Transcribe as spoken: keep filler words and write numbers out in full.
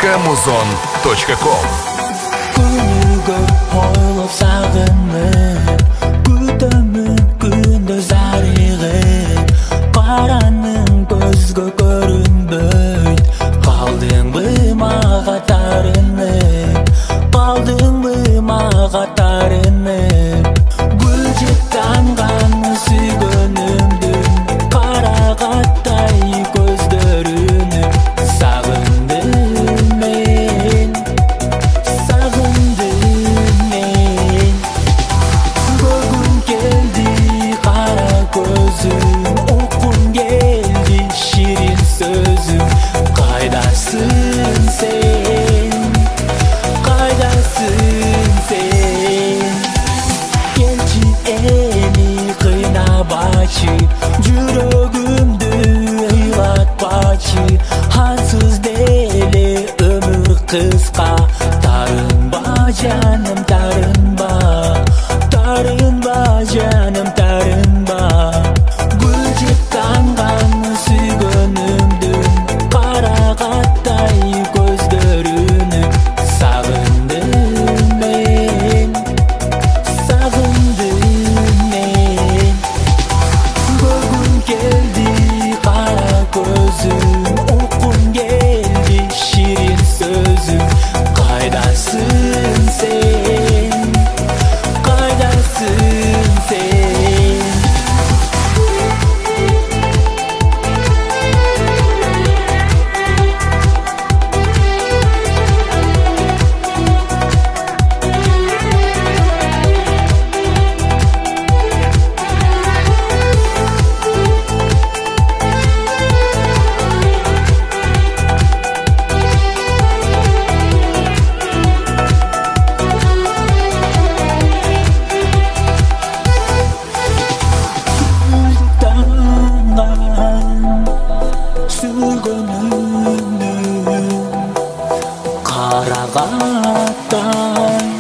точка музон точка ком. Күнүгө ойлоп сагынып, күтөмүн күндөз арыгып, караның көзгө көрүнбөйт. Калдыңбы мага тарынып, калдыңбы мага тарынып, гүл жыттанган сүйгөнүмдүн карагаттай көздөрүнү сагындым мен, сагындым мен. Көргүм келди кара көзүм, оккум келди ширин сөзүм. Кайдасың сен, кайдасың сен? Келчи эми кыйнабачы, жүрөгүмдү ыйлатпачы. Ансыз деле өмүр кыска, тарынба жаным тарынба, тарынба жаным тарынба. Гүл жыттанган сүйгөнүмдүн карагаттай көздөрүнү сагындым мен, сагындым мен. Көргүм келди кара көзүм, оккум келди ширин сөзүм. Кайдасың сен, кайдасың сен? Сүйгөнүмдүн карагаттай